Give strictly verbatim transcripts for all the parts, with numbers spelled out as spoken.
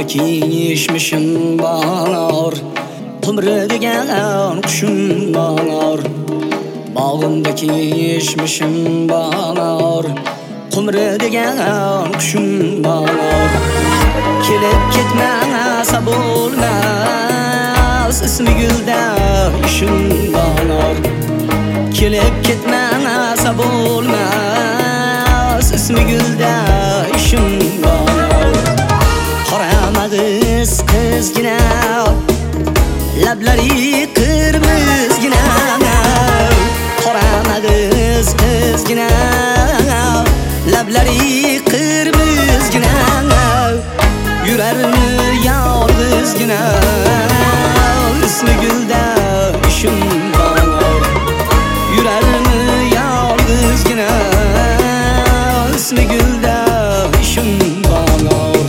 Bağımdaki yeşmişim bağlar, Qumri degan qushim bağlar. Bağımdaki yeşmişim bağlar, Qumri degan qushim bağlar. Kelib ketmasa bo'lmas, ismi gulda ishim bağlar. Kelib ketmasa bo'lmas, ismi gulda ishim bağlar. Qaramag'iz qizgina, lablari qirmizgina. Qaramag'iz qizgina, lablari qirmizgina. Yurarmi yolg'izgina, ismi gulda ishim bağlar. Yurarmi yolg'izgina, ismi gulda ishim bağlar.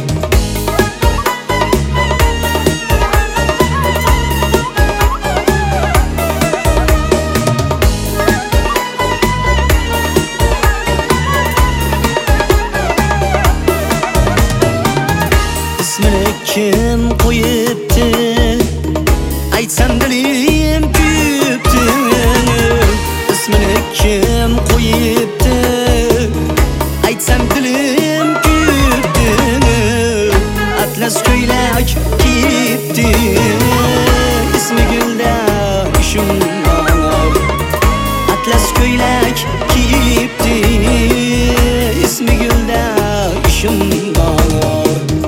İsmini kim qo'yibdi? Aytsam dilim kuyibdi. İsmini kim qo'yibdi? Aytsam dilim kuyibdi. Atlas ko'ylak kiyibdi. İsmi gulda ishim bağlar. Atlas ko'ylak kiyibdi. İsmi gulda ishim bağlar.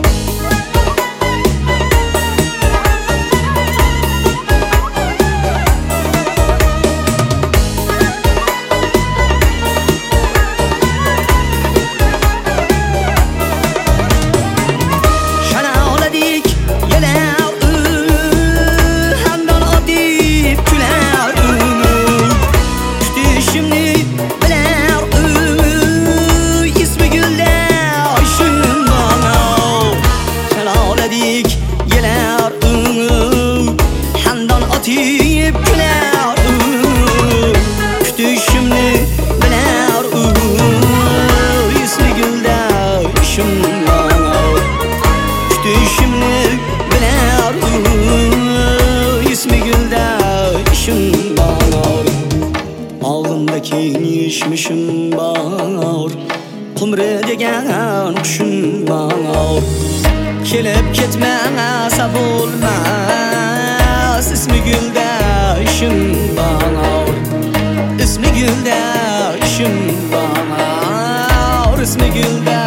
Yeler ünü, handan atip güler ünü. Kütüşümni biler ünü, ismi gulda ishim bağlar. Kütüşümni biler ünü, ismi gulda ishim bağlar. Bağımdaki yeşmişim bağlar, Qumri degan qushim bağlar. Kelib ketmasa bo'lmas, ismi gulda ishim bağlar. Ismi gulda ishim bağlar. Ismi gulda